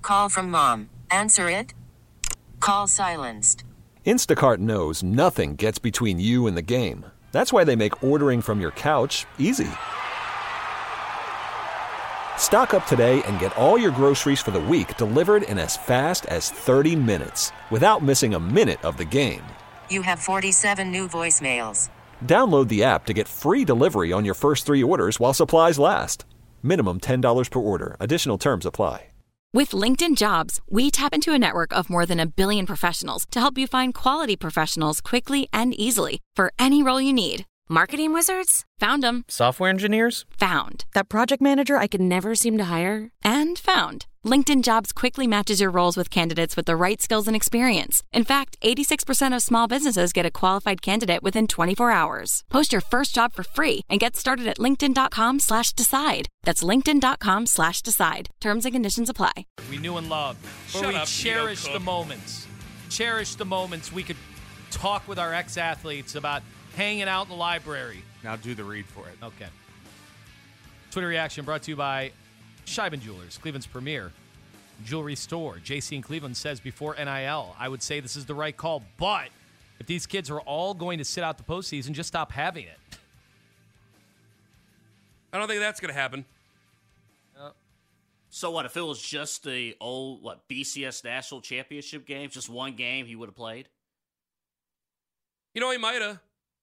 Call from mom. Answer it. Call silenced. Instacart knows nothing gets between you and the game. That's why they make ordering from your couch easy. Stock up today and get all your groceries for the week delivered in as fast as 30 minutes without missing a minute of the game. You have 47 new voicemails. Download the app to get free delivery on your first 3 orders while supplies last. Minimum $10 per order. Additional terms apply. With LinkedIn Jobs, we tap into a network of more than 1 billion professionals to help you find quality professionals quickly and easily for any role you need. Marketing wizards? Found them. Software engineers? Found. That project manager I could never seem to hire? And found. LinkedIn Jobs quickly matches your roles with candidates with the right skills and experience. In fact, 86% of small businesses get a qualified candidate within 24 hours. Post your first job for free and get started at linkedin.com/decide. That's linkedin.com/decide. Terms and conditions apply. We knew and loved. But we cherished the moments. Cherish the moments we could talk with our ex-athletes about hanging out in the library. Now do the read for it. Okay. Twitter reaction brought to you by Scheiben Jewelers, Cleveland's premier jewelry store. JC in Cleveland says before NIL, I would say this is the right call, but if these kids are all going to sit out the postseason, just stop having it. I don't think that's going to happen. So what, if it was just the old, BCS National Championship game, just one game he would have played? You know, he might have.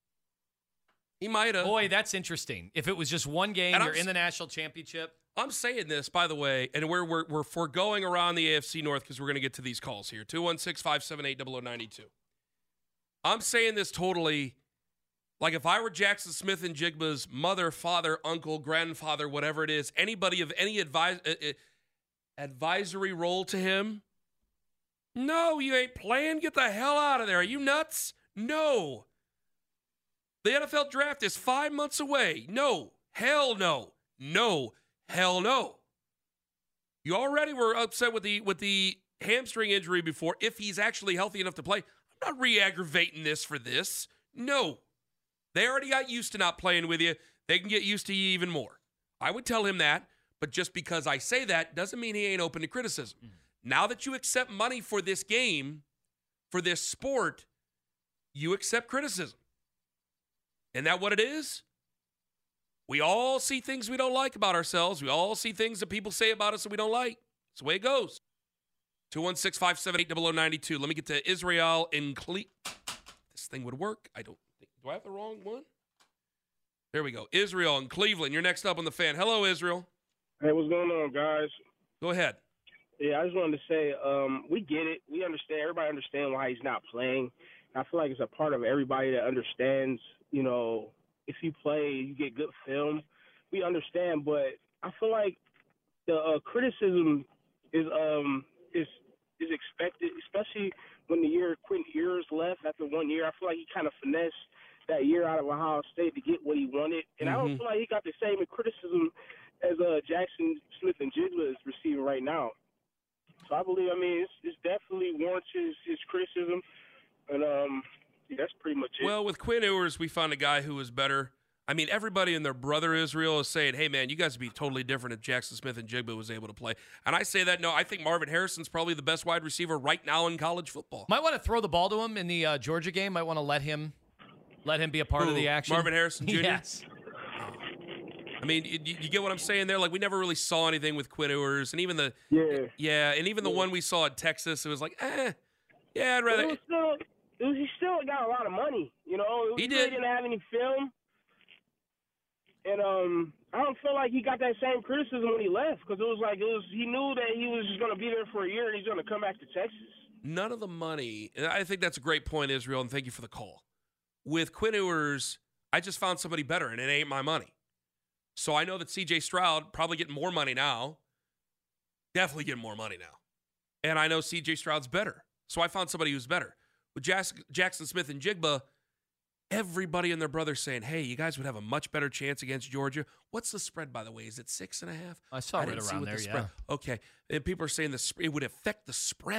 Boy, that's interesting. If it was just one game, you're in the national championship. I'm saying this, by the way, and we're foregoing around the AFC North because we're going to get to these calls here. 216-578-0092. I'm saying this totally, like if I were Jackson Smith and Jigba's mother, father, uncle, grandfather, whatever it is, anybody of any advisory role to him, no, you ain't playing. Get the hell out of there. Are you nuts? No. The NFL draft is 5 months away. No. Hell no. No. Hell no. You already were upset with the hamstring injury before. If he's actually healthy enough to play, I'm not re-aggravating this for this. No. They already got used to not playing with you. They can get used to you even more. I would tell him that, but just because I say that doesn't mean he ain't open to criticism. Now that you accept money for this game, for this sport, you accept criticism. Isn't that what it is? We all see things we don't like about ourselves. We all see things that people say about us that we don't like. That's the way it goes. 216-578-0092. Let me get to Israel in Cleveland. This thing would work. I don't think. Do I have the wrong one? There we go. Israel in Cleveland. You're next up on the fan. Hello, Israel. Hey, what's going on, guys? Go ahead. Yeah, I just wanted to say we get it. We understand. Everybody understands why he's not playing. I feel like it's a part of everybody that understands, you know, if you play, you get good film. We understand, but I feel like the criticism is expected, especially when the year Quentin Ewers left after 1 year. I feel like he kind of finessed that year out of Ohio State to get what he wanted, and I don't feel like he got the same criticism as Jackson Smith and Jigba is receiving right now. So I believe, it's definitely warrants his criticism, and that's pretty much it. Well, with Quinn Ewers, we found a guy who was better. I mean, everybody and their brother Israel is saying, hey, man, you guys would be totally different if Jackson Smith and Jigba was able to play. And I say that, no, I think Marvin Harrison's probably the best wide receiver right now in college football. Might want to throw the ball to him in the Georgia game. Might want to let him be a part of the action. Marvin Harrison Jr.? Yes. I mean, you get what I'm saying there? Like, we never really saw anything with Quinn Ewers. And even the one we saw at Texas, it was like, I'd rather. He still got a lot of money, you know. He really didn't have any film. And I don't feel like he got that same criticism when he left because he knew that he was just going to be there for a year and he's going to come back to Texas. None of the money, and I think that's a great point, Israel, and thank you for the call. With Quinn Ewers, I just found somebody better, and it ain't my money. So I know that C.J. Stroud probably getting more money now. Definitely getting more money now. And I know C.J. Stroud's better. So I found somebody who's better. With Jackson Smith and Jigba, everybody and their brother saying, hey, you guys would have a much better chance against Georgia. What's the spread, by the way? Is it 6.5? I saw it right around there, yeah. Okay. And people are saying it would affect the spread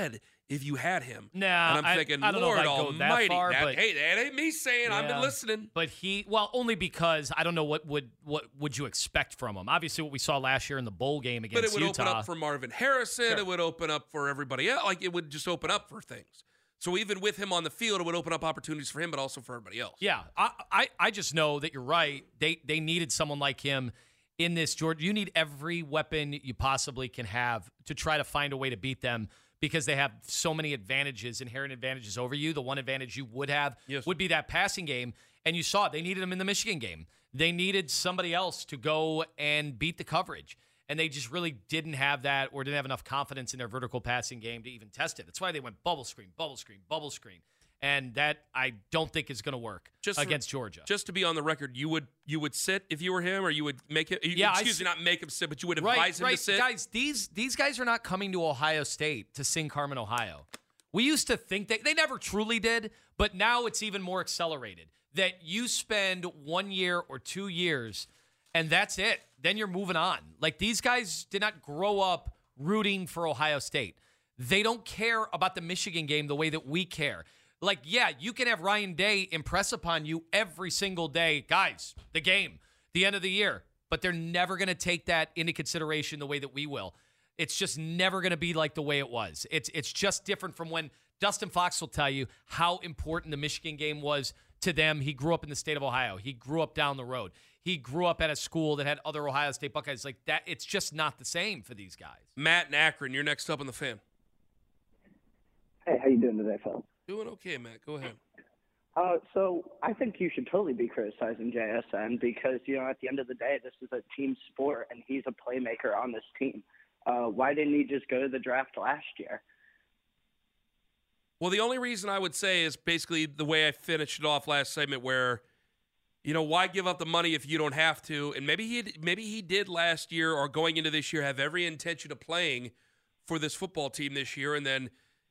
if you had him. Nah, and I'm thinking, I don't know Lord if I'd go that Almighty, far, but hey, that ain't me saying. I've been listening. But only because I don't know what would you expect from him. Obviously, what we saw last year in the bowl game against Utah. But it would open up for Marvin Harrison. Sure. It would open up for everybody else. Like, it would just open up for things. So even with him on the field, it would open up opportunities for him, but also for everybody else. Yeah, I just know that you're right. They needed someone like him in this, George. You need every weapon you possibly can have to try to find a way to beat them because they have so many advantages, inherent advantages over you. The one advantage you would have would be that passing game, and you saw it. They needed him in the Michigan game. They needed somebody else to go and beat the coverage. And they just really didn't have that or didn't have enough confidence in their vertical passing game to even test it. That's why they went bubble screen, bubble screen, bubble screen. And that I don't think is going to work against Georgia. Just to be on the record, you would sit if you were him, or you would make it. Not make him sit, but you would advise him to sit. Guys, these guys are not coming to Ohio State to sing Carmen, Ohio. We used to think they never truly did, but now it's even more accelerated. That you spend 1 year or 2 years, and that's it. Then you're moving on. Like, these guys did not grow up rooting for Ohio State. They don't care about the Michigan game the way that we care. Like, yeah, you can have Ryan Day impress upon you every single day. Guys, the game, the end of the year. But they're never going to take that into consideration the way that we will. It's just never going to be like the way it was. It's just different from when Dustin Fox will tell you how important the Michigan game was to them. He grew up in the state of Ohio. He grew up down the road. He grew up at a school that had other Ohio State Buckeyes like that. It's just not the same for these guys. Matt and Akron, you're next up on the Fan. Hey, how you doing today, Phil? Doing okay, Matt. Go ahead. So I think you should totally be criticizing JSN because, at the end of the day, this is a team sport, and he's a playmaker on this team. Why didn't he just go to the draft last year? Well, the only reason I would say is basically the way I finished it off last segment where, why give up the money if you don't have to? And maybe he did last year or going into this year have every intention of playing for this football team this year, and then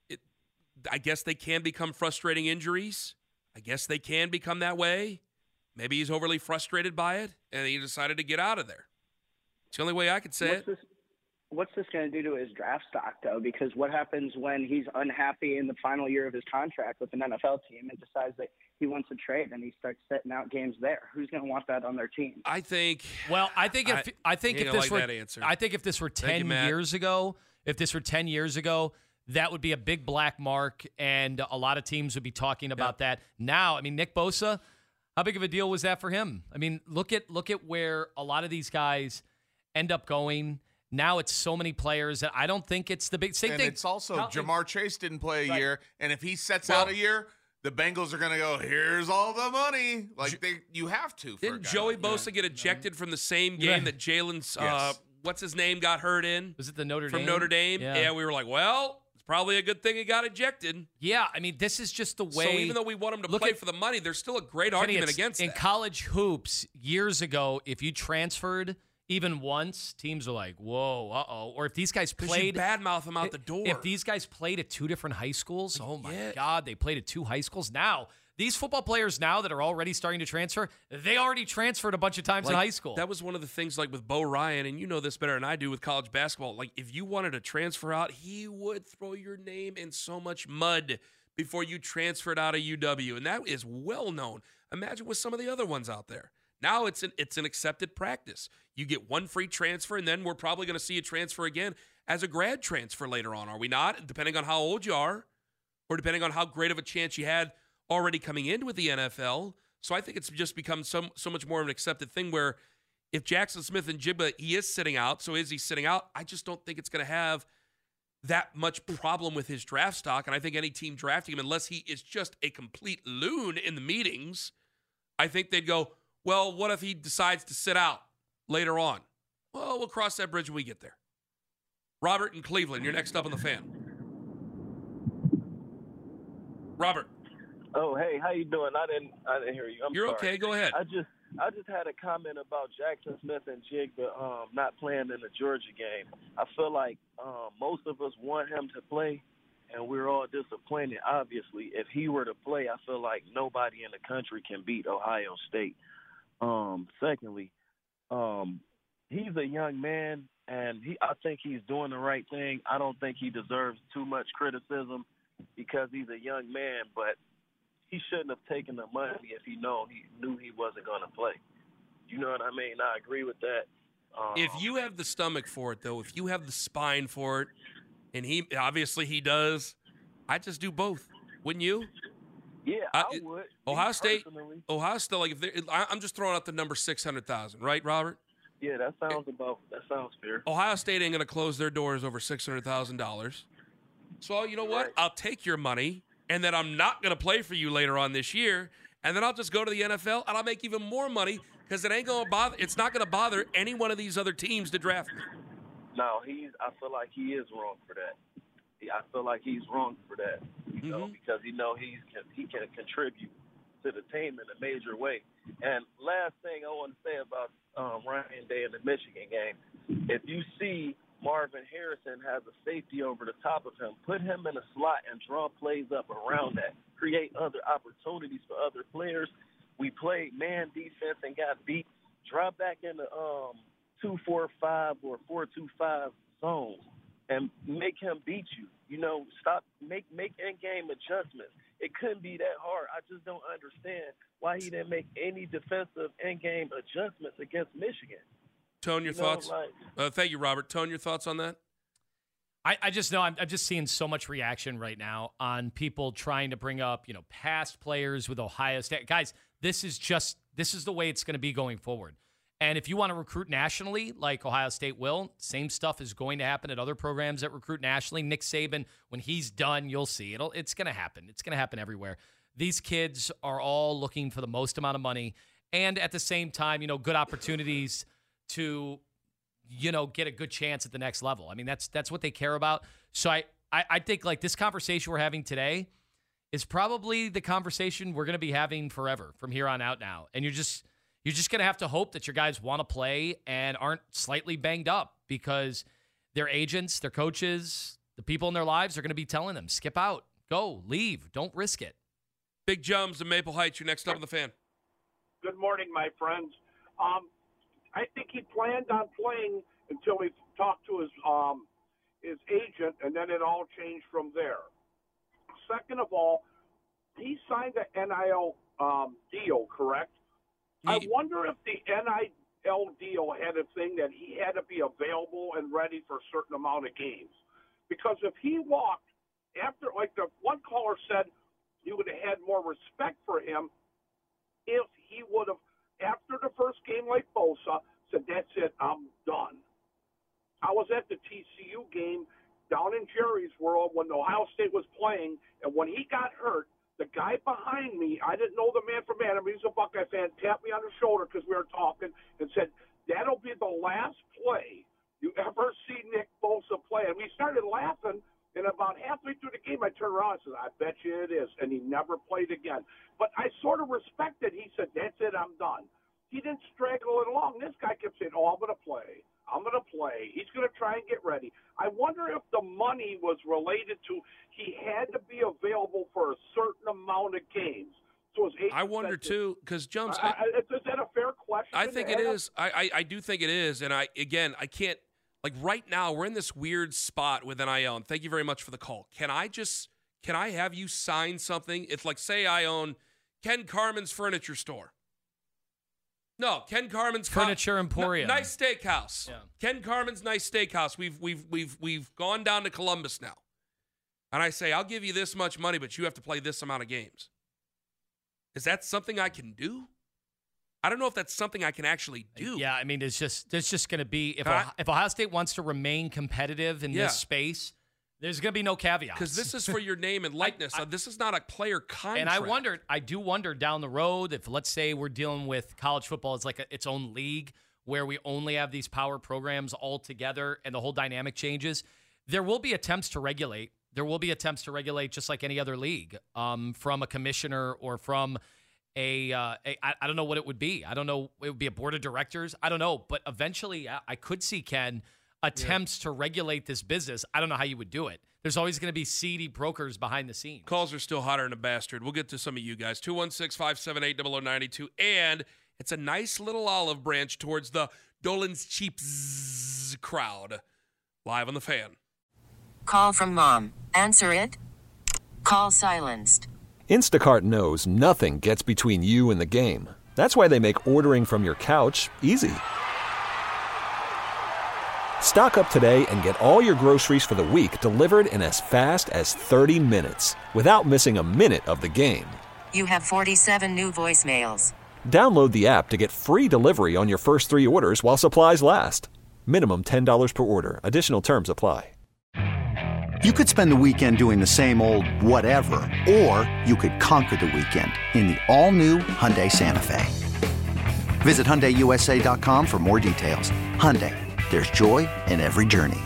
I guess they can become frustrating injuries. I guess they can become that way. Maybe he's overly frustrated by it, and he decided to get out of there. It's the only way I could say it. What's this going to do to his draft stock, though? Because what happens when he's unhappy in the final year of his contract with an NFL team and decides that he wants to trade and he starts setting out games there? Who's going to want that on their team? I think. Well, I think if this were 10 years ago, that would be a big black mark, and a lot of teams would be talking about that. Now, I mean, Nick Bosa, how big of a deal was that for him? I mean, look at where a lot of these guys end up going. Now it's so many players that I don't think it's the big same thing. And it's also Jamar Chase didn't play a year, and if he sets out a year, the Bengals are going to go, here's all the money. Like, you have to. Didn't Joey Bosa get ejected from the same game that Jalen's, what's his name, got hurt in? Was it the Notre Dame? From Notre Dame? Yeah, we were like, well, it's probably a good thing he got ejected. Yeah, I mean, this is just the way. So even though we want him to play for the money, there's still a great argument against in that. College hoops, years ago, if you transferred even once, teams are like, whoa, uh-oh. Or if these guys played. You badmouth them out the door. If these guys played at two different high schools, oh my God, they played at two high schools. Now, these football players now that are already starting to transfer, they already transferred a bunch of times in high school. That was one of the things like with Bo Ryan, and you know this better than I do with college basketball. Like, if you wanted to transfer out, he would throw your name in so much mud before you transferred out of UW. And that is well known. Imagine with some of the other ones out there. Now it's an accepted practice. You get one free transfer, and then we're probably going to see you transfer again as a grad transfer later on, are we not? Depending on how old you are, or depending on how great of a chance you had already coming in with the NFL. So I think it's just become so much more of an accepted thing where if Jackson Smith-Njigba, he is sitting out, so is he sitting out? I just don't think it's going to have that much problem with his draft stock, and I think any team drafting him, unless he is just a complete loon in the meetings, I think they'd go, well, what if he decides to sit out later on? Well, we'll cross that bridge when we get there. Robert in Cleveland, you're next up on the Fan. Robert. Oh, hey, how you doing? I didn't hear you. You're sorry. Okay. Go ahead. I just had a comment about Jackson Smith-Njigba not playing in the Georgia game. I feel like most of us want him to play, and we're all disappointed. Obviously, if he were to play, I feel like nobody in the country can beat Ohio State. Secondly, he's a young man. and I think he's doing the right thing. I don't think he deserves too much criticism because he's a young man, but he shouldn't have taken the money if he knew he wasn't going to play. You know what I mean? I agree with that. If you have the stomach for it, though, if you have the spine for it, and he does, I'd just do both. Wouldn't you? Yeah, I would. Ohio State, like I'm just throwing out the number 600,000, right, Robert? Yeah, that sounds fair. Ohio State ain't going to close their doors over $600,000. So you know what? Right. I'll take your money, and then I'm not going to play for you later on this year, and then I'll just go to the NFL and I'll make even more money because it's not going to bother any one of these other teams to draft me. No, I feel like he is wrong for that. I feel like he's wrong for that, you know, because he can contribute to the team in a major way. And last thing I want to say about Ryan Day in the Michigan game, if you see Marvin Harrison has a safety over the top of him, put him in a slot and draw plays up around that, create other opportunities for other players. We played man defense and got beat. Drop back in the 2-4-5 or 4-2-5 zones and make him beat you. You know, make in-game adjustments. It couldn't be that hard. I just don't understand why he didn't make any defensive in-game adjustments against Michigan. Tone, your thoughts? Thank you, Robert. Tone, your thoughts on that? I just know I'm just seeing so much reaction right now on people trying to bring up, past players with Ohio State. Guys, this is the way it's going to be going forward. And if you want to recruit nationally, like Ohio State will, same stuff is going to happen at other programs that recruit nationally. Nick Saban, when he's done, you'll see. It's going to happen. It's going to happen everywhere. These kids are all looking for the most amount of money and at the same time, good opportunities to, get a good chance at the next level. I mean, that's what they care about. So I think like this conversation we're having today is probably the conversation we're going to be having forever from here on out now. And you're just going to have to hope that your guys want to play and aren't slightly banged up because their agents, their coaches, the people in their lives are going to be telling them, skip out, go, leave, don't risk it. Big Jums in Maple Heights, you're next up on the Fan. Good morning, my friends. I think he planned on playing until he talked to his agent, and then it all changed from there. Second of all, he signed the NIL deal, correct? I wonder if the NIL deal had a thing that he had to be available and ready for a certain amount of games. Because if he walked after, like the one caller said, you would have had more respect for him if he would have, after the first game like Bosa, said, that's it, I'm done. I was at the TCU game down in Jerry's World when Ohio State was playing, and when he got hurt, the guy behind me, I didn't know the man from Adam, he's a Buckeye fan, tapped me on the shoulder because we were talking and said, that'll be the last play you ever see Nick Bosa play. And we started laughing, and about halfway through the game, I turned around and said, I bet you it is. And he never played again. But I sort of respected, he said, that's it, I'm done. He didn't straggle it along. This guy kept saying, I'm going to play. I'm going to play. He's going to try and get ready. I wonder if the money was related to he had to be available for a certain amount of games. So his agent I wonder, too, because Jumps. Is that a fair question? I think it is. I do think it is. And I can't. Like right now, we're in this weird spot with NIL. And thank you very much for the call. Can I have you sign something? It's like, say I own Ken Carman's furniture store. No, Ken Carman's Furniture Emporium. Nice steakhouse. Yeah. Ken Carman's nice steakhouse. We've gone down to Columbus now. And I say, I'll give you this much money, but you have to play this amount of games. Is that something I can do? I don't know if that's something I can actually do. Yeah, I mean, there's just going to be, if Ohio State wants to remain competitive in this space, there's going to be no caveats. Because this is for your name and likeness. This is not a player contract. And I do wonder down the road if, let's say, we're dealing with college football as like its own league where we only have these power programs all together and the whole dynamic changes. There will be attempts to regulate. There will be attempts to regulate just like any other league from a commissioner or from I don't know what it would be. I don't know. It would be a board of directors. I don't know. But eventually I could see, Ken, attempts to regulate this business. I don't know how you would do it. There's always going to be seedy brokers behind the scenes. Calls are still hotter than a bastard. We'll get to some of you guys. 216-578-0092. And It's a nice little olive branch towards the Dolan's Cheaps crowd. Live on the Fan. Call from mom. Answer it. Call silenced. Instacart knows nothing gets between you and the game. That's why they make ordering from your couch easy. Stock up today and get all your groceries for the week delivered in as fast as 30 minutes without missing a minute of the game. You have 47 new voicemails. Download the app to get free delivery on your first 3 orders while supplies last. Minimum $10 per order. Additional terms apply. You could spend the weekend doing the same old whatever, or you could conquer the weekend in the all-new Hyundai Santa Fe. Visit HyundaiUSA.com for more details. Hyundai, there's joy in every journey.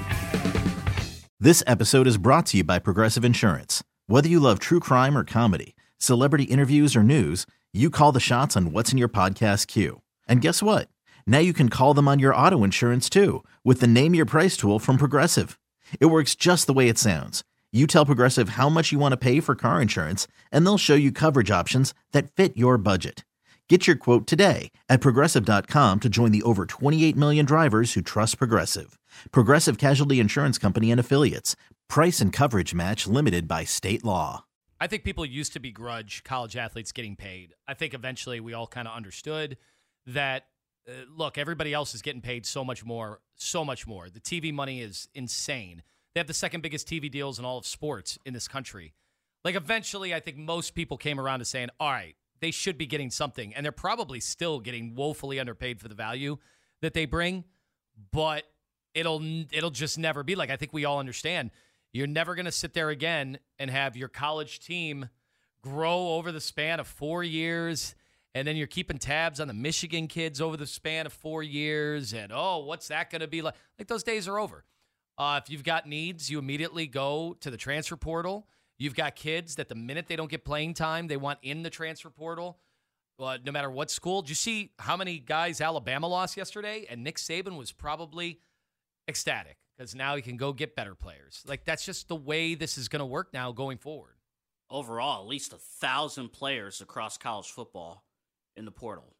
This episode is brought to you by Progressive Insurance. Whether you love true crime or comedy, celebrity interviews or news, you call the shots on what's in your podcast queue. And guess what? Now you can call them on your auto insurance too with the Name Your Price tool from Progressive. It works just the way it sounds. You tell Progressive how much you want to pay for car insurance, and they'll show you coverage options that fit your budget. Get your quote today at Progressive.com to join the over 28 million drivers who trust Progressive. Progressive Casualty Insurance Company and Affiliates. Price and coverage match limited by state law. I think people used to begrudge college athletes getting paid. I think eventually we all kind of understood that, look, everybody else is getting paid so much more. The TV money is insane. They have the second biggest TV deals in all of sports in this country. Like, eventually, I think most people came around to saying, all right, they should be getting something. And they're probably still getting woefully underpaid for the value that they bring. But it'll just never be like, I think we all understand. You're never going to sit there again and have your college team grow over the span of 4 years, and then you're keeping tabs on the Michigan kids over the span of 4 years, and, what's that going to be like? Like, those days are over. If you've got needs, you immediately go to the transfer portal. You've got kids that the minute they don't get playing time, they want in the transfer portal, no matter what school. Did you see how many guys Alabama lost yesterday? And Nick Saban was probably ecstatic, because now he can go get better players. Like, that's just the way this is going to work now going forward. Overall, at least 1,000 players across college football in the portal.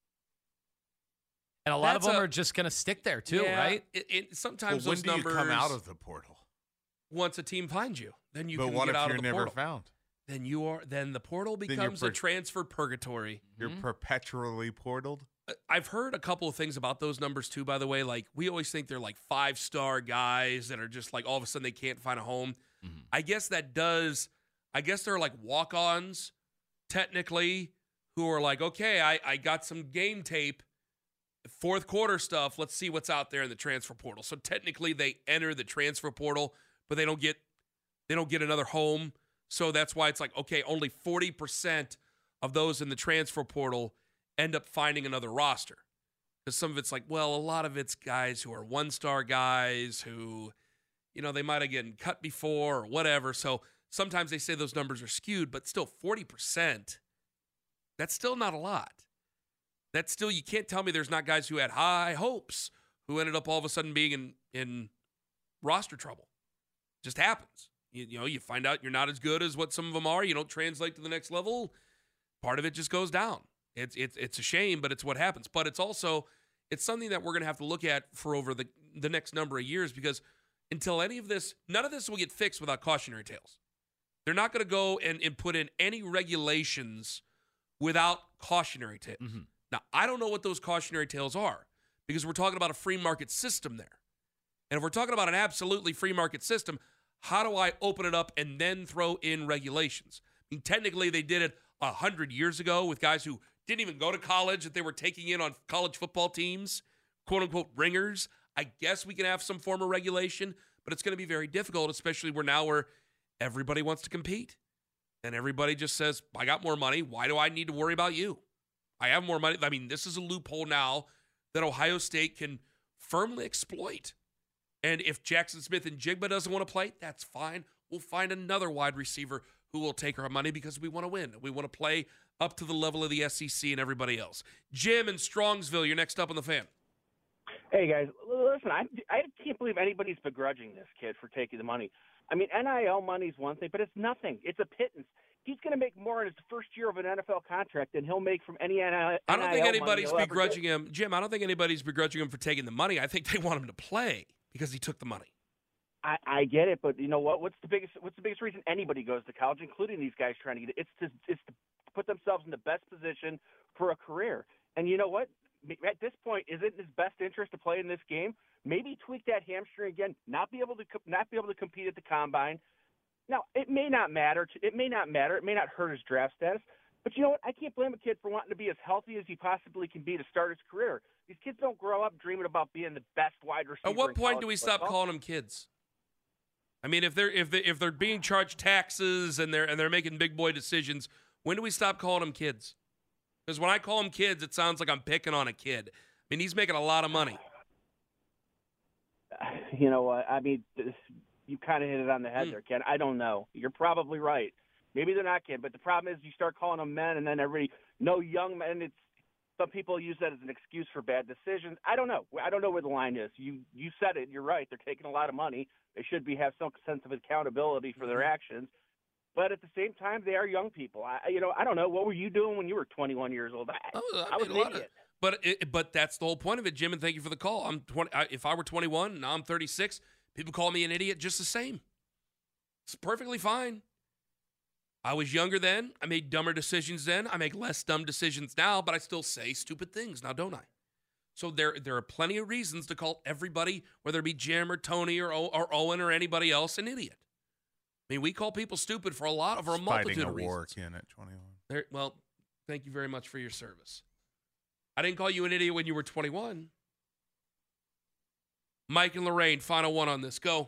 And a lot of them are just going to stick there too, right? Sometimes when those do numbers you come out of the portal? Once a team finds you, then you but can what get if out you're of the never portal. found? Then the portal becomes a transfer purgatory. You're perpetually portaled? I've heard a couple of things about those numbers too, by the way. Like, we always think they're like 5-star guys that are just like all of a sudden they can't find a home. Mm-hmm. I guess they're like walk-ons, technically, who are like, okay, I got some game tape, fourth quarter stuff. Let's see what's out there in the transfer portal. So technically they enter the transfer portal, but they don't get another home. So that's why it's like, okay, only 40% of those in the transfer portal end up finding another roster. Because some of it's like, well, a lot of it's guys who are 1-star guys who, they might have gotten cut before or whatever. So sometimes they say those numbers are skewed, but still 40%, that's still not a lot. That's still, you can't tell me there's not guys who had high hopes who ended up all of a sudden being in roster trouble. It just happens. You find out you're not as good as what some of them are. You don't translate to the next level. Part of it just goes down. It's a shame, but it's what happens. But it's something that we're going to have to look at for over the next number of years, because until none of this will get fixed without cautionary tales. They're not going to go and put in any regulations without cautionary tales. Mm-hmm. Now, I don't know what those cautionary tales are, because we're talking about a free market system there. And if we're talking about an absolutely free market system, how do I open it up and then throw in regulations? I mean, technically, they did it 100 years ago with guys who didn't even go to college that they were taking in on college football teams, quote-unquote ringers. I guess we can have some form of regulation, but it's going to be very difficult, especially where everybody wants to compete. And everybody just says, I got more money. Why do I need to worry about you? I have more money. I mean, this is a loophole now that Ohio State can firmly exploit. And if Jackson Smith and Jigba doesn't want to play, that's fine. We'll find another wide receiver who will take our money, because we want to win. We want to play up to the level of the SEC and everybody else. Jim in Strongsville, you're next up on the Fan. Hey, guys. Listen, I can't believe anybody's begrudging this kid for taking the money. I mean, NIL money is one thing, but it's nothing. It's a pittance. he's going to make more in his first year of an NFL contract than he'll make from any NIL. I don't think anybody's begrudging him, Jim. I don't think anybody's begrudging him for taking the money. I think they want him to play because he took the money. I get it, but you know what? What's the biggest reason anybody goes to college, including these guys trying to get it? It's to put themselves in the best position for a career. And you know what? At this point, is it in his best interest to play in this game? Maybe tweak that hamstring again, not be able to compete at the combine. Now, it may not matter. It may not hurt his draft status. But you know what? I can't blame a kid for wanting to be as healthy as he possibly can be to start his career. These kids don't grow up dreaming about being the best wide receiver. At what point do we stop calling them kids? I mean, if they're being charged taxes and they're making big boy decisions, when do we stop calling them kids? Because when I call them kids, it sounds like I'm picking on a kid. I mean, he's making a lot of money. You know what? I mean, you kind of hit it on the head there, Ken. I don't know. You're probably right. Maybe they're not kids, but the problem is you start calling them men, and then everybody, no young men. Some people use that as an excuse for bad decisions. I don't know. I don't know where the line is. You said it. You're right. They're taking a lot of money. They should have some sense of accountability for their actions. But at the same time, they are young people. I don't know. What were you doing when you were 21 years old? I was an idiot. But that's the whole point of it, Jim, and thank you for the call. I'm 20. If I were 21, now I'm 36, people call me an idiot just the same. It's perfectly fine. I was younger then. I made dumber decisions then. I make less dumb decisions now, but I still say stupid things now, don't I? So there are plenty of reasons to call everybody, whether it be Jim or Tony or Owen or anybody else, an idiot. I mean, we call people stupid for a multitude of reasons. Fighting a war, Ken, at 21. Well, thank you very much for your service. I didn't call you an idiot when you were 21. Mike and Lorraine, final one on this. Go.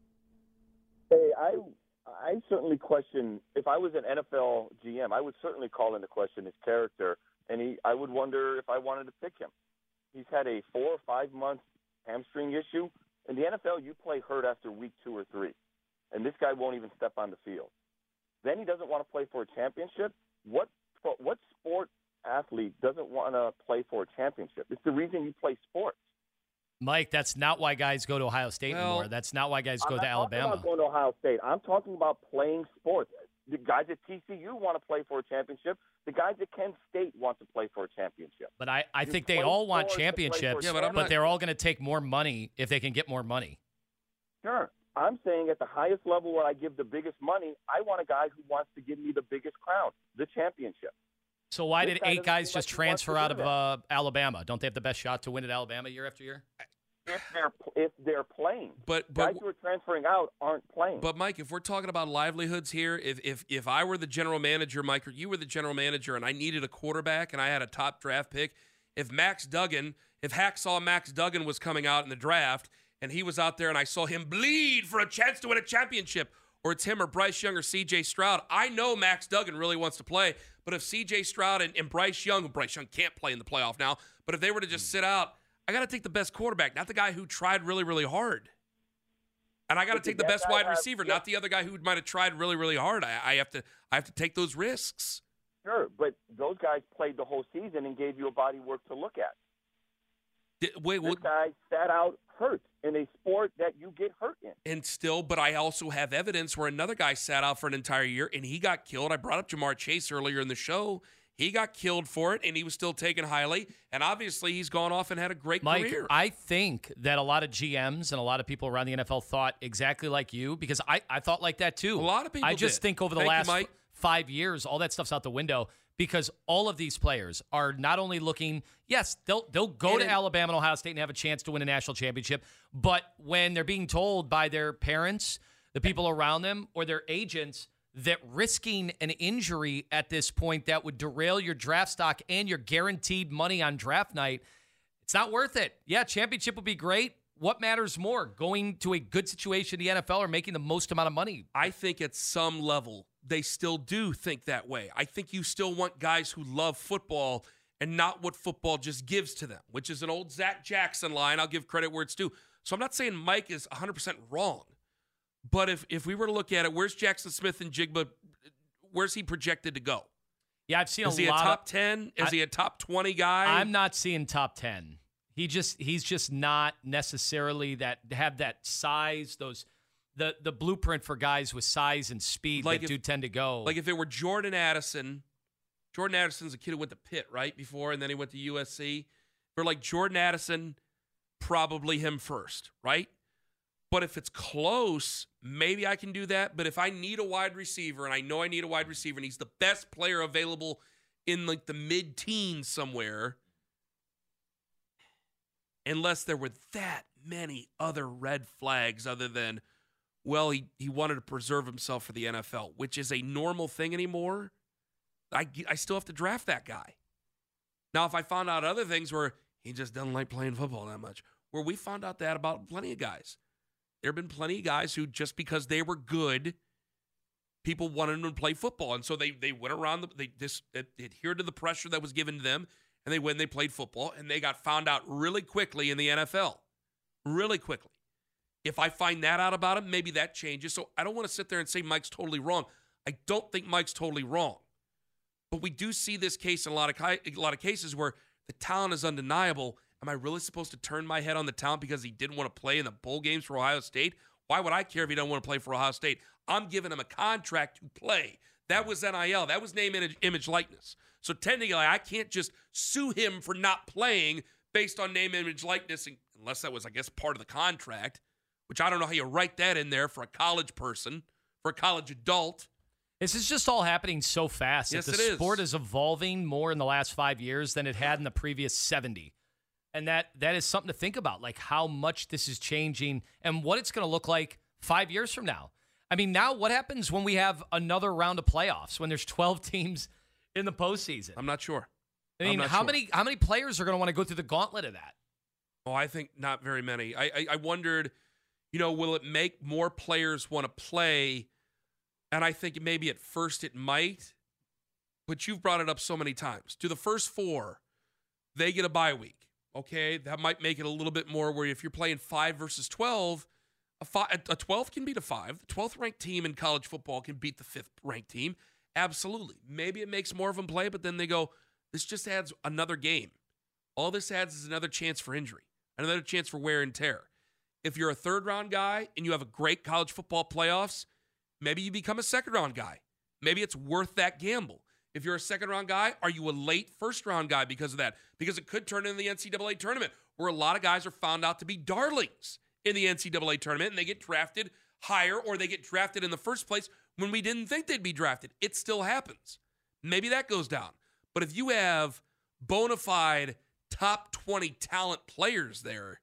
Hey, I certainly question, if I was an NFL GM, I would certainly call into question his character, and I would wonder if I wanted to pick him. He's had a 4 or 5 month hamstring issue. In the NFL, you play hurt after week 2 or 3, and this guy won't even step on the field. Then he doesn't want to play for a championship. What sport athlete doesn't want to play for a championship? It's the reason you play sports. Mike, that's not why guys go to Ohio State anymore. That's not why guys go to Alabama. I'm not going to Ohio State. I'm talking about playing sports. The guys at TCU want to play for a championship. The guys at Kent State want to play for a championship. But I think they all want championships, but they're all going to take more money if they can get more money. Sure. I'm saying at the highest level where I give the biggest money, I want a guy who wants to give me the biggest crown, the championship. So why did 8 guys just transfer out of Alabama? Don't they have the best shot to win at Alabama year after year? If they're playing, but guys who are transferring out aren't playing. But Mike, if we're talking about livelihoods here, if I were the general manager, Mike, or you were the general manager, and I needed a quarterback and I had a top draft pick, if Hack saw Max Duggan was coming out in the draft and he was out there and I saw him bleed for a chance to win a championship, or it's him or Bryce Young or C.J. Stroud, I know Max Duggan really wants to play. But if C.J. Stroud and Bryce Young can't play in the playoff now, but if they were to just sit out, I got to take the best quarterback, not the guy who tried really, really hard. And I got to take the best wide receiver, not the other guy who might have tried really, really hard. I have to take those risks. Sure, but those guys played the whole season and gave you a body work to look at. This guy sat out hurt in a sport that you get hurt in. And still, but I also have evidence where another guy sat out for an entire year and he got killed. I brought up Jamar Chase earlier in the show. He got killed for it, and he was still taken highly. And obviously, he's gone off and had a great career. Mike, I think that a lot of GMs and a lot of people around the NFL thought exactly like you, because I thought like that too. A lot of people I just think over the last 5 years, all that stuff's out the window, because all of these players are not only looking, yes, they'll go to Alabama and Ohio State and have a chance to win a national championship, but when they're being told by their parents, the people around them, or their agents, that risking an injury at this point that would derail your draft stock and your guaranteed money on draft night, it's not worth it. Yeah, championship would be great. What matters more, going to a good situation in the NFL or making the most amount of money? I think at some level, they still do think that way. I think you still want guys who love football and not what football just gives to them, which is an old Zach Jackson line. I'll give credit where it's due. So I'm not saying Mike is 100% wrong. But if we were to look at it, where's Jackson Smith and Jigba? Where's he projected to go? Yeah, I've seen Is he a top 10? Is he a top 20 guy? I'm not seeing top 10. He's just not necessarily that have that size, those the blueprint for guys with size and speed that do tend to go. Like if it were Jordan Addison's a kid who went to Pitt, right, before, and then he went to USC. For like Jordan Addison, probably him first, right? But if it's close, maybe I can do that. But if I need a wide receiver, and I know I need a wide receiver, and he's the best player available in like the mid-teens somewhere, unless there were that many other red flags other than, well, he wanted to preserve himself for the NFL, which is a normal thing anymore, I still have to draft that guy. Now, if I found out other things where he just doesn't like playing football that much, where we found out that about plenty of guys. There have been plenty of guys who, just because they were good, people wanted them to play football. And so they went around, they adhered to the pressure that was given to them, and they played football, and they got found out really quickly in the NFL. Really quickly. If I find that out about him, maybe that changes. So I don't want to sit there and say Mike's totally wrong. I don't think Mike's totally wrong. But we do see this case in a lot of cases where the talent is undeniable. Am I really supposed to turn my head on the talent because he didn't want to play in the bowl games for Ohio State? Why would I care if he don't want to play for Ohio State? I'm giving him a contract to play. That was NIL. That was name, image, likeness. So technically, I can't just sue him for not playing based on name, image, likeness, unless that was, I guess, part of the contract, which I don't know how you write that in there for a college person, for a college adult. This is just all happening so fast. Yes, that it the is. sport is evolving more in the last 5 years than it had in the previous 70. And that is something to think about, like how much this is changing and what it's going to look like 5 years from now. I mean, now what happens when we have another round of playoffs, when there's 12 teams in the postseason? I'm not sure. I mean, how many players are going to want to go through the gauntlet of that? Oh, I think not very many. I wondered, will it make more players want to play? And I think maybe at first it might, but you've brought it up so many times. Do the first four, they get a bye week. Okay, that might make it a little bit more where if you're playing 5 versus 12, a 12 can beat a 5. The 12th ranked team in college football can beat the 5th ranked team. Absolutely. Maybe it makes more of them play, but then they go, this just adds another game. All this adds is another chance for injury, another chance for wear and tear. If you're a third-round guy and you have a great college football playoffs, maybe you become a second-round guy. Maybe it's worth that gamble. If you're a second-round guy, are you a late first-round guy because of that? Because it could turn into the NCAA tournament, where a lot of guys are found out to be darlings in the NCAA tournament, and they get drafted higher, or they get drafted in the first place when we didn't think they'd be drafted. It still happens. Maybe that goes down. But if you have bona fide top 20 talent players there,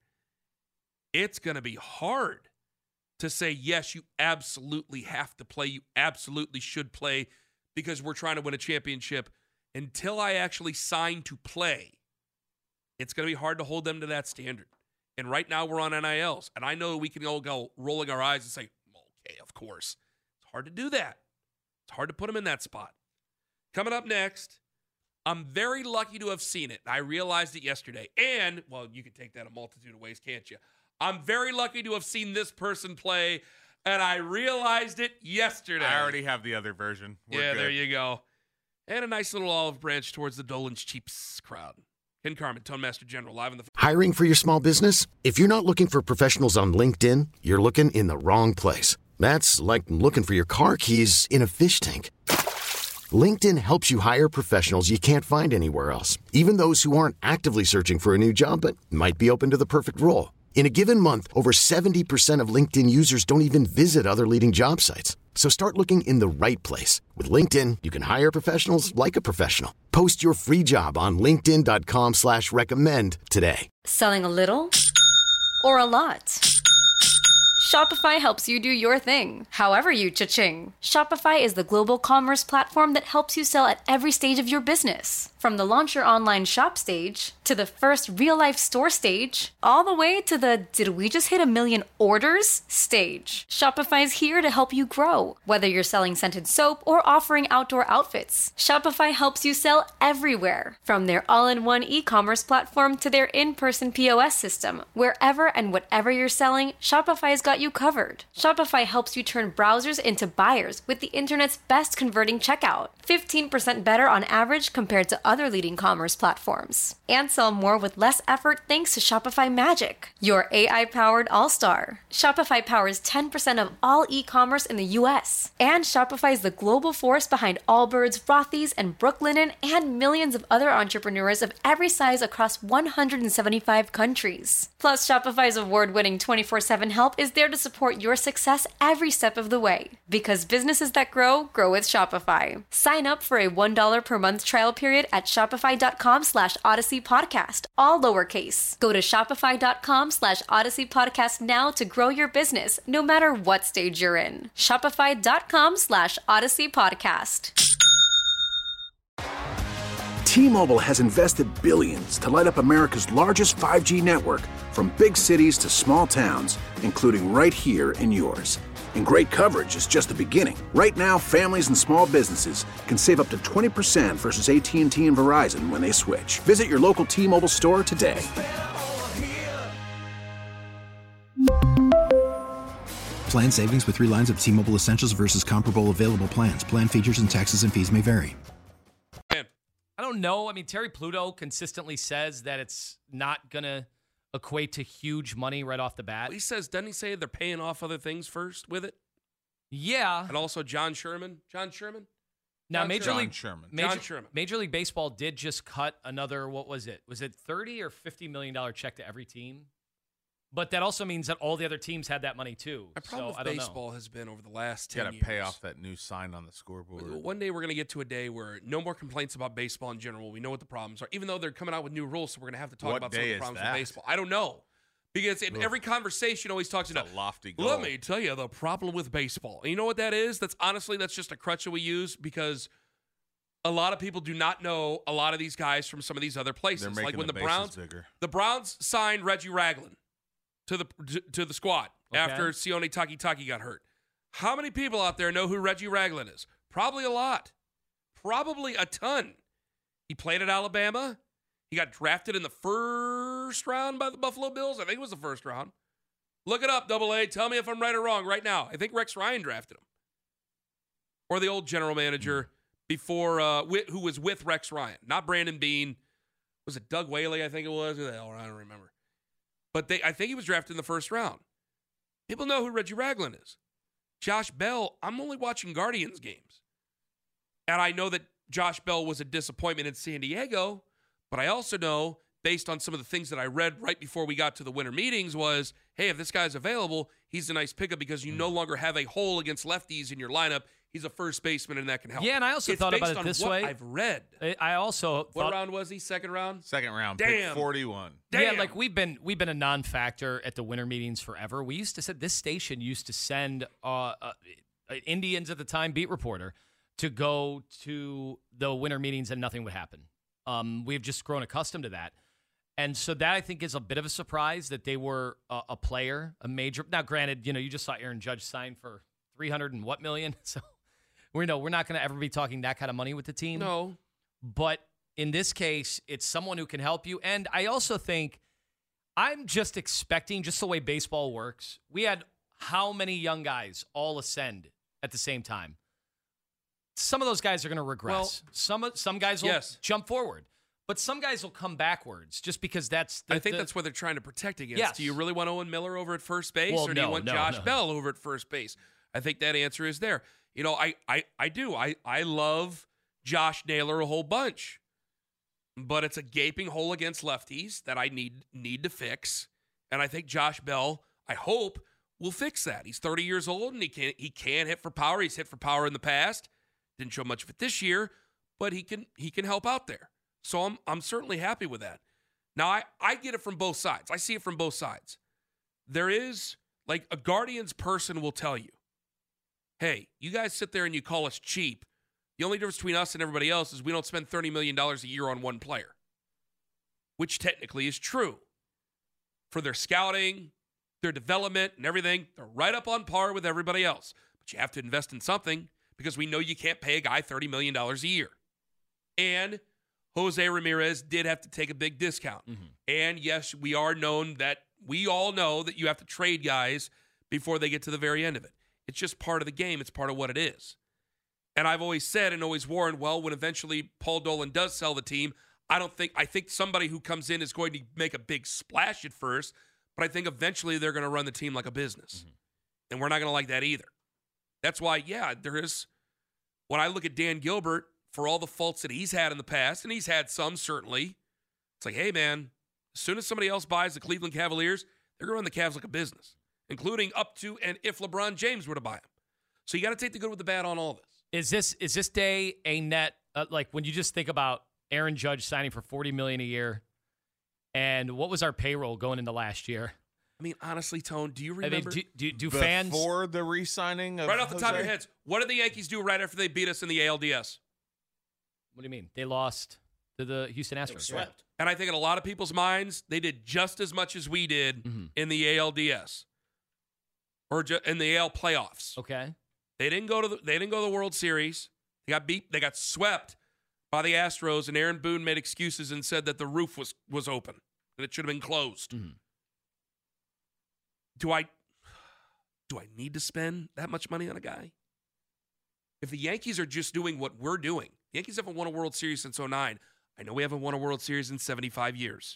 it's going to be hard to say, yes, you absolutely have to play. You absolutely should play because we're trying to win a championship. Until I actually sign to play, it's going to be hard to hold them to that standard. And right now we're on NILs. And I know we can all go rolling our eyes and say, okay, of course. It's hard to do that. It's hard to put them in that spot. Coming up next, I'm very lucky to have seen it. I realized it yesterday. And, well, you can take that a multitude of ways, can't you? I'm very lucky to have seen this person play, and I realized it yesterday. I already have the other version. We're good. There you go. And a nice little olive branch towards the Dolan's Cheaps crowd. Ken Carmen, Tone Master General, live in the... Hiring for your small business? If you're not looking for professionals on LinkedIn, you're looking in the wrong place. That's like looking for your car keys in a fish tank. LinkedIn helps you hire professionals you can't find anywhere else, even those who aren't actively searching for a new job but might be open to the perfect role. In a given month, over 70% of LinkedIn users don't even visit other leading job sites. So start looking in the right place. With LinkedIn, you can hire professionals like a professional. Post your free job on linkedin.com/recommend today. Selling a little or a lot? Shopify helps you do your thing, however you cha-ching. Shopify is the global commerce platform that helps you sell at every stage of your business. From the launch your online shop stage, to the first real-life store stage, all the way to the did we just hit 1 million orders stage. Shopify's here to help you grow. Whether you're selling scented soap or offering outdoor outfits, Shopify helps you sell everywhere. From their all-in-one e-commerce platform to their in-person POS system, wherever and whatever you're selling, Shopify's got got you covered. Shopify helps you turn browsers into buyers with the internet's best converting checkout. 15% better on average compared to other leading commerce platforms. And sell more with less effort thanks to Shopify Magic, your AI-powered all-star. Shopify powers 10% of all e-commerce in the U.S. And Shopify is the global force behind Allbirds, Rothy's, and Brooklinen, and millions of other entrepreneurs of every size across 175 countries. Plus, Shopify's award-winning 24/7 help is there to support your success every step of the way. Because businesses that grow with Shopify. Sign up for a $1 per month trial period at shopify.com/Odyssey Podcast, all lowercase. Go to shopify.com/Odyssey Podcast now to grow your business, no matter what stage you're in. Shopify.com/Odyssey Podcast. T-Mobile has invested billions to light up America's largest 5G network, from big cities to small towns, including right here in yours. And great coverage is just the beginning. Right now, families and small businesses can save up to 20% versus AT&T and Verizon when they switch. Visit your local T-Mobile store today. Plan savings with 3 lines of T-Mobile Essentials versus comparable available plans. Plan features and taxes and fees may vary. I don't know. I mean, Terry Pluto consistently says that it's not going to equate to huge money right off the bat. He says, doesn't he say they're paying off other things first with it? Yeah. And also John Sherman. Now, John Major League Baseball did just cut another, what was it? Was it $30 or $50 million check to every team? But that also means that all the other teams had that money too. My problem with baseball has been over the last 10 years. Got to pay off that new sign on the scoreboard. One day we're going to get to a day where no more complaints about baseball in general. We know what the problems are, even though they're coming out with new rules, so we're going to have to talk about some of the problems with baseball. I don't know. Because in every conversation always talks about, a lofty goal. Let me tell you the problem with baseball. And you know what that is? That's just a crutch that we use because a lot of people do not know a lot of these guys from some of these other places. They're making like when bigger. The Browns signed Reggie Ragland to the squad after Sione Takitaki got hurt. How many people out there know who Reggie Ragland is? Probably a lot. Probably a ton. He played at Alabama. He got drafted in the first round by the Buffalo Bills. I think it was the first round. Look it up, AA. Tell me if I'm right or wrong right now. I think Rex Ryan drafted him. Or the old general manager before, who was with Rex Ryan. Not Brandon Beane. Was it Doug Whaley, I think it was? Who the hell? I don't remember. But I think he was drafted in the first round. People know who Reggie Ragland is. Josh Bell, I'm only watching Guardians games. And I know that Josh Bell was a disappointment in San Diego, but I also know, based on some of the things that I read right before we got to the winter meetings, was, hey, if this guy's available, he's a nice pickup because you no longer have a hole against lefties in your lineup. He's a first baseman, and that can help. Yeah, and I also thought about it this way. I've read. I also What round was he? Second round? Second round. Damn. Pick 41. Yeah, Damn. like we've been a non-factor at the winter meetings forever. We used to send this station used to send Indians at the time beat reporter to go to the winter meetings and nothing would happen. We've just grown accustomed to that. And so that I think is a bit of a surprise that they were a player, a major. Now, granted, you just saw Aaron Judge sign for $300 and what million? So we're not going to ever be talking that kind of money with the team. No. But in this case, it's someone who can help you. And I also think I'm just expecting, just the way baseball works, we had how many young guys all ascend at the same time? Some of those guys are going to regress. Well, some guys will jump forward. But some guys will come backwards just because that's I think that's what they're trying to protect against. Yes. Do you really want Owen Miller over at first base, or do you want Josh Bell over at first base? I think that answer is there. I do. I love Josh Naylor a whole bunch. But it's a gaping hole against lefties that I need to fix. And I think Josh Bell, I hope, will fix that. He's 30 years old and he can hit for power. He's hit for power in the past. Didn't show much of it this year, but he can help out there. So I'm certainly happy with that. Now, I get it from both sides. I see it from both sides. There is, like, a Guardians person will tell you, hey, you guys sit there and you call us cheap. The only difference between us and everybody else is we don't spend $30 million a year on one player, which technically is true. For their scouting, their development, and everything, they're right up on par with everybody else. But you have to invest in something because we know you can't pay a guy $30 million a year. And Jose Ramirez did have to take a big discount. Mm-hmm. And yes, we all know that you have to trade guys before they get to the very end of it. It's just part of the game. It's part of what it is. And I've always said and always warned, well, when eventually Paul Dolan does sell the team, I think somebody who comes in is going to make a big splash at first, but I think eventually they're going to run the team like a business. Mm-hmm. And we're not going to like that either. That's why, there is, when I look at Dan Gilbert, for all the faults that he's had in the past, and he's had some certainly, it's like, hey, man, as soon as somebody else buys the Cleveland Cavaliers, they're going to run the Cavs like a business, including up to and if LeBron James were to buy them. So you got to take the good with the bad on all this. Is this day a net, like when you just think about Aaron Judge signing for $40 million a year, and what was our payroll going into last year? I mean, honestly, Tone, do you remember? Do fans before the re-signing of right off the top of Jose? your heads, what did the Yankees do right after they beat us in the ALDS? What do you mean? They lost to the Houston Astros. Swept. And I think in a lot of people's minds, they did just as much as we did in the ALDS or in the AL playoffs. Okay. They didn't go to the World Series. They got beat. They got swept by the Astros, and Aaron Boone made excuses and said that the roof was open and it should have been closed. Mm-hmm. Do I need to spend that much money on a guy? If the Yankees are just doing what we're doing, the Yankees haven't won a World Series since 2009. I know we haven't won a World Series in 75 years.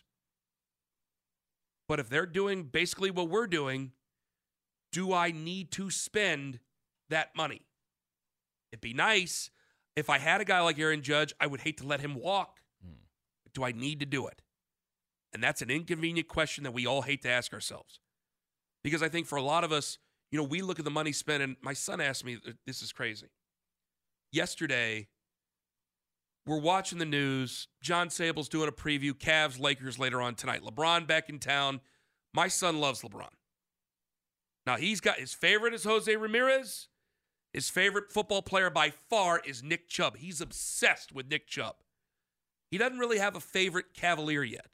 But if they're doing basically what we're doing, do I need to spend that money? It'd be nice. If I had a guy like Aaron Judge, I would hate to let him walk. Do I need to do it? And that's an inconvenient question that we all hate to ask ourselves. Because I think for a lot of us, we look at the money spent, and my son asked me, this is crazy. Yesterday, we're watching the news. John Sable's doing a preview, Cavs, Lakers later on tonight. LeBron back in town. My son loves LeBron. Now, he's got his favorite is Jose Ramirez. His favorite football player by far is Nick Chubb. He's obsessed with Nick Chubb. He doesn't really have a favorite Cavalier yet.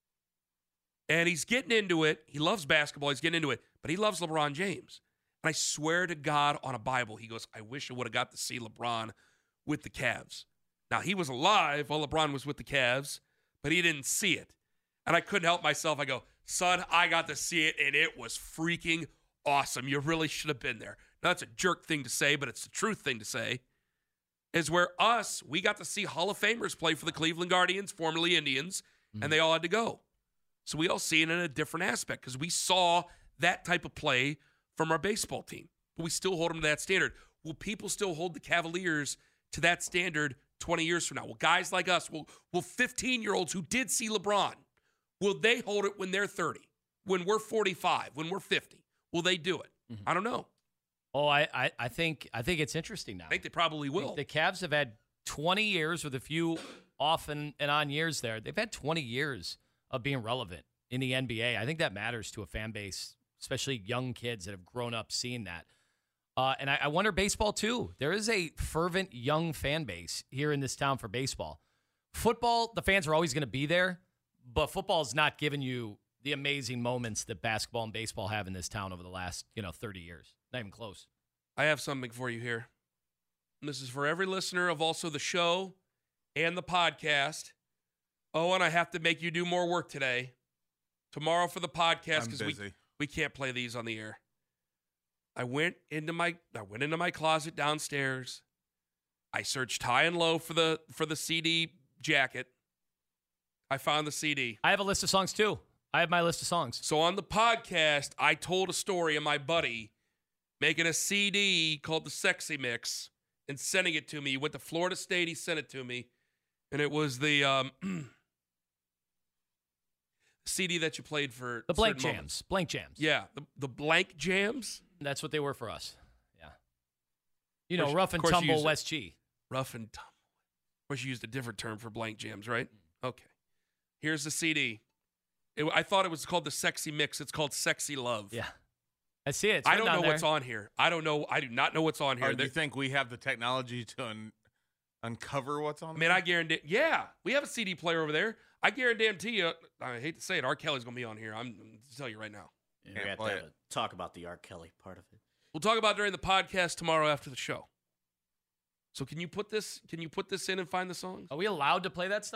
And he's getting into it. He loves basketball. He's getting into it. But he loves LeBron James. And I swear to God on a Bible, he goes, I wish I would have got to see LeBron with the Cavs. Now, he was alive while LeBron was with the Cavs, but he didn't see it. And I couldn't help myself. I go, son, I got to see it, and it was freaking awesome. You really should have been there. Now, that's a jerk thing to say, but it's the truth thing to say, is where we got to see Hall of Famers play for the Cleveland Guardians, formerly Indians, and they all had to go. So we all see it in a different aspect because we saw that type of play from our baseball team, but we still hold them to that standard. Will people still hold the Cavaliers to that standard 20 years from now? Will guys like us, will 15-year-olds who did see LeBron, will they hold it when they're 30, when we're 45, when we're 50? Will they do it? Mm-hmm. I don't know. Oh, I think it's interesting now. I think they probably will. The Cavs have had 20 years with a few off and on years there. They've had 20 years of being relevant in the NBA. I think that matters to a fan base, especially young kids that have grown up seeing that. And I wonder baseball, too. There is a fervent young fan base here in this town for baseball. Football, the fans are always going to be there, but football is not giving you the amazing moments that basketball and baseball have in this town over the last 30 years. Not even close. I have something for you here. And this is for every listener of also the show and the podcast. Oh, and I have to make you do more work today. Tomorrow for the podcast because we can't play these on the air. I went into my closet downstairs. I searched high and low for the CD jacket. I found the CD. I have a list of songs too. I have my list of songs. So on the podcast, I told a story of my buddy making a CD called the Sexy Mix and sending it to me. He went to Florida State. He sent it to me, and it was the CD that you played for the Blank Jams. Moments. Blank Jams. Yeah, the Blank Jams. That's what they were for us. Yeah. Rough and Tumble West G. Rough and Tumble. Of course, you used a different term for Blank Jams, right? Okay. Here's the CD. I thought it was called the Sexy Mix. It's called Sexy Love. Yeah. I see it. It's I don't know what's on here. I don't know. I do not know what's on here. Do you think we have the technology to uncover what's on there? I mean, I guarantee. Yeah, we have a CD player over there. I guarantee you. I hate to say it, R. Kelly's going to be on here. I'm going to tell you right now. Yeah, we have to talk about the R. Kelly part of it. We'll talk about it during the podcast tomorrow after the show. So can you put this in and find the songs? Are we allowed to play that stuff?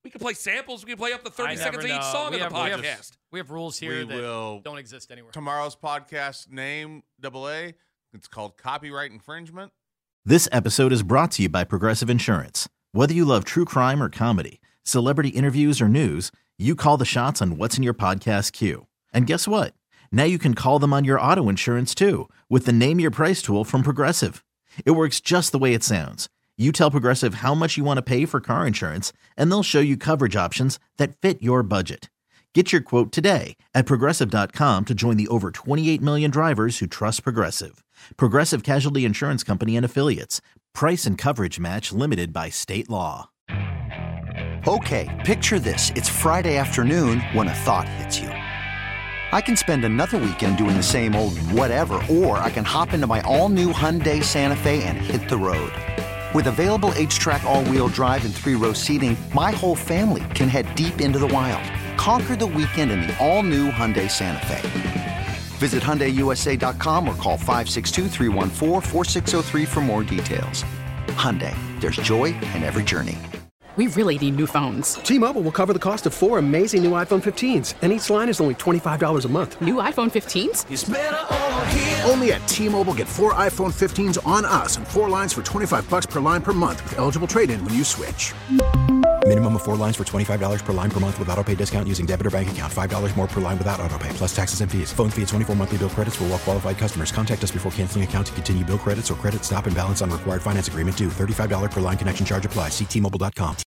We can play samples. We can play up to 30 seconds of each song of the podcast. We have rules here that don't exist anywhere. Tomorrow's podcast name, AA, it's called Copyright Infringement. This episode is brought to you by Progressive Insurance. Whether you love true crime or comedy, celebrity interviews or news, you call the shots on what's in your podcast queue. And guess what? Now you can call them on your auto insurance too with the Name Your Price tool from Progressive. It works just the way it sounds. You tell Progressive how much you want to pay for car insurance, and they'll show you coverage options that fit your budget. Get your quote today at Progressive.com to join the over 28 million drivers who trust Progressive. Progressive Casualty Insurance Company and Affiliates. Price and coverage match limited by state law. Okay, picture this. It's Friday afternoon when a thought hits you. I can spend another weekend doing the same old whatever, or I can hop into my all-new Hyundai Santa Fe and hit the road. With available H-Track all-wheel drive and 3-row seating, my whole family can head deep into the wild. Conquer the weekend in the all-new Hyundai Santa Fe. Visit HyundaiUSA.com or call 562-314-4603 for more details. Hyundai, there's joy in every journey. We really need new phones. T-Mobile will cover the cost of 4 amazing new iPhone 15s, and each line is only $25 a month. New iPhone 15s? It's better over here. Only at T-Mobile, get 4 iPhone 15s on us and 4 lines for $25 per line per month with eligible trade-in when you switch. Minimum of 4 lines for $25 per line per month with autopay discount using debit or bank account. $5 more per line without autopay, plus taxes and fees. Phone fee at 24 monthly bill credits for well-qualified customers. Contact us before canceling account to continue bill credits or credit stop and balance on required finance agreement due. $35 per line connection charge applies. See T-Mobile.com.